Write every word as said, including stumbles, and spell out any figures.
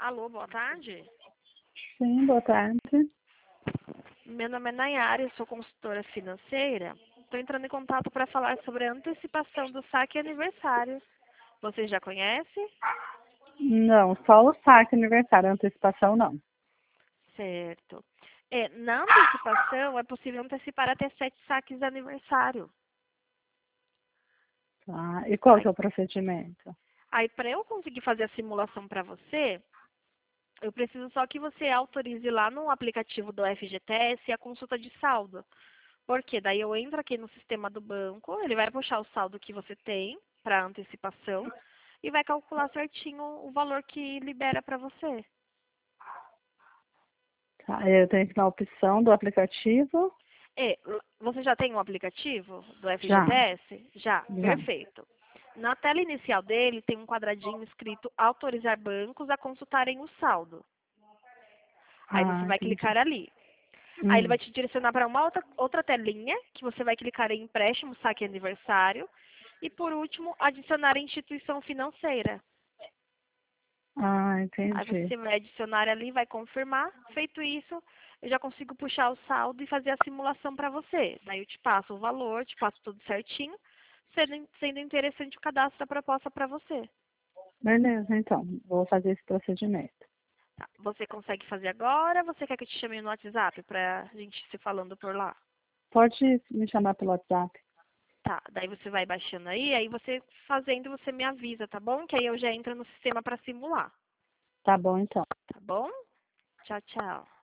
Alô, boa tarde. Sim, boa tarde. Meu nome é Nayara, eu sou consultora financeira. Estou entrando em contato para falar sobre a antecipação do saque aniversário. Você já conhece? Não, só o saque aniversário, antecipação não. Certo. É, na antecipação é possível antecipar até sete saques de aniversário. Tá? E qual Aí, que é o procedimento? aí para eu conseguir fazer a simulação para você, eu preciso só que você autorize lá no aplicativo do F G T S a consulta de saldo. Porque daí eu entro aqui no sistema do banco, ele vai puxar o saldo que você tem para antecipação e vai calcular certinho o valor que libera para você. Tá, eu tenho que ir na opção do aplicativo. E você já tem um aplicativo do Já, F G T S? Já, já. perfeito. Na tela inicial dele tem um quadradinho escrito autorizar bancos a consultarem o saldo. Aí você Ah, vai clicar entendi. ali. Aí ele Hum. vai te direcionar para uma outra, outra telinha, que você vai clicar em empréstimo, saque aniversário. E por último, adicionar a instituição financeira. Ah, Aí entendi. você vai adicionar ali, vai confirmar. Feito isso, eu já consigo puxar o saldo e fazer a simulação para você. Daí eu te passo o valor, te passo tudo certinho, sendo, sendo interessante o cadastro da proposta para você. Beleza, então, vou fazer esse procedimento. Tá, você consegue fazer agora? Você quer que eu te chame no WhatsApp para a gente se falando por lá? Pode me chamar pelo WhatsApp. Tá, daí você vai baixando aí, aí você fazendo, você me avisa, tá bom? Que aí eu já entro no sistema para simular, Tá bom, então. tá bom? Tchau, tchau.